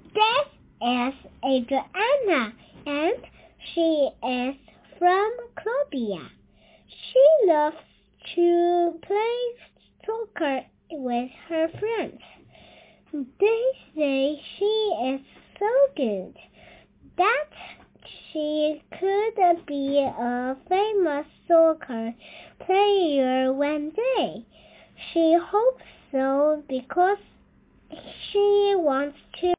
This is Adriana, and she is from Colombia. She loves to play soccer with her friends. They say she is so good that she could be a famous soccer player one day. She hopes so because she wants to